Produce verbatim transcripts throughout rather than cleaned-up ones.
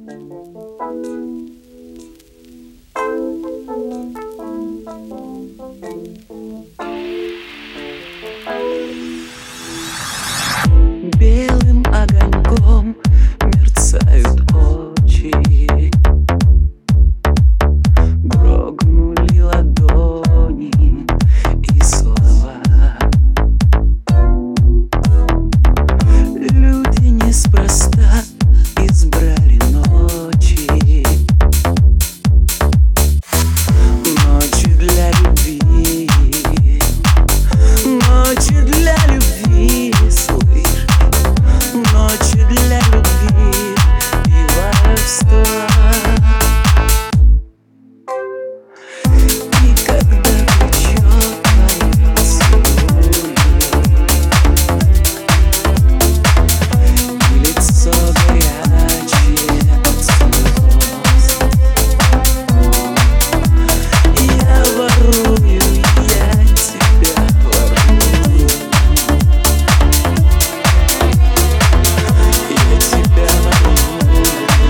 Белым огоньком мерцают очи, дрогнули ладони и слова. Люди неспроста избрали ночи, ночи для любви, ночи для любви, слышь, ночи для любви и воровства. И когда течет твоя целует, и лицо горячее от слез, я ворую, я тебя ворую, я тебя ворую,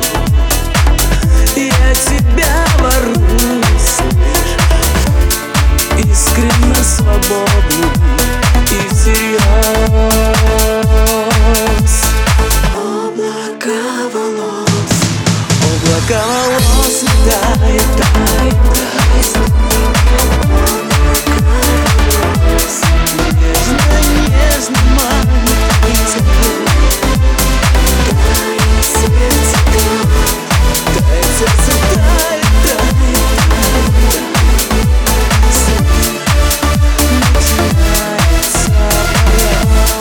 я тебя ворую, слышь, искренне, свободно и всерьез. Облака волос, облака волос летает, тает, тает. Нежно, нежно манит и целует. Тает сердце, тает сердце, тает, тает, тает. Начинается полет.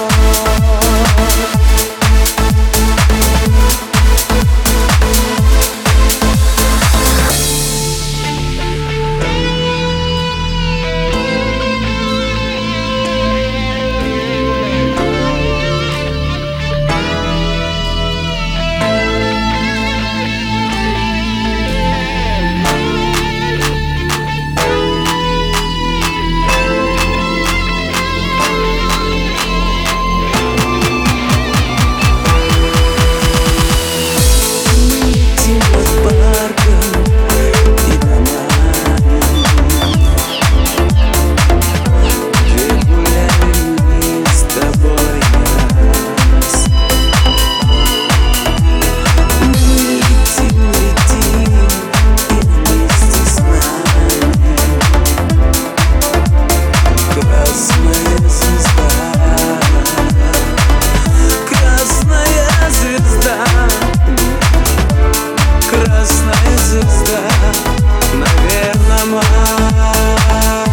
Красная звезда, наверное, Марс.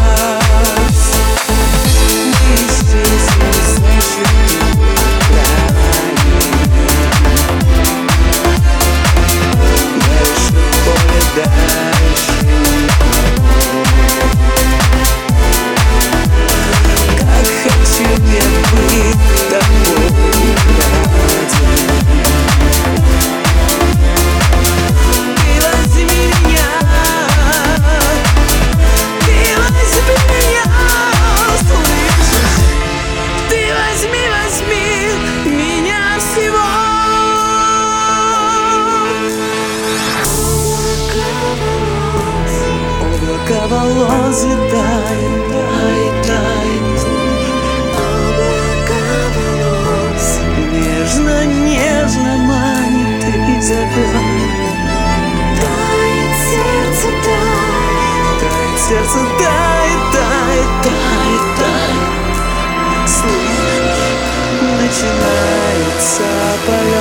Мы здесь, значит, дальше поле, дальше как хочу я быть тобой рядом. Облака волос летает, тает, тает. Облака волос нежно, нежно манит и зовет. Тает сердце, тает, тает сердце, тает, тает, тает, тает. Слышь, начинается полет.